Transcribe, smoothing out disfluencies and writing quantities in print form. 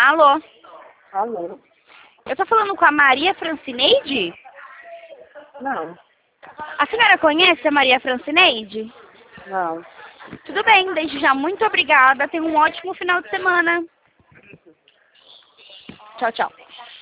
Alô? Alô? Eu tô falando com a Maria Francineide? Não, A senhora conhece a Maria Francineide? não. Tudo bem, desde já muito obrigada. Tenha um ótimo final de semana. Tchau, tchau.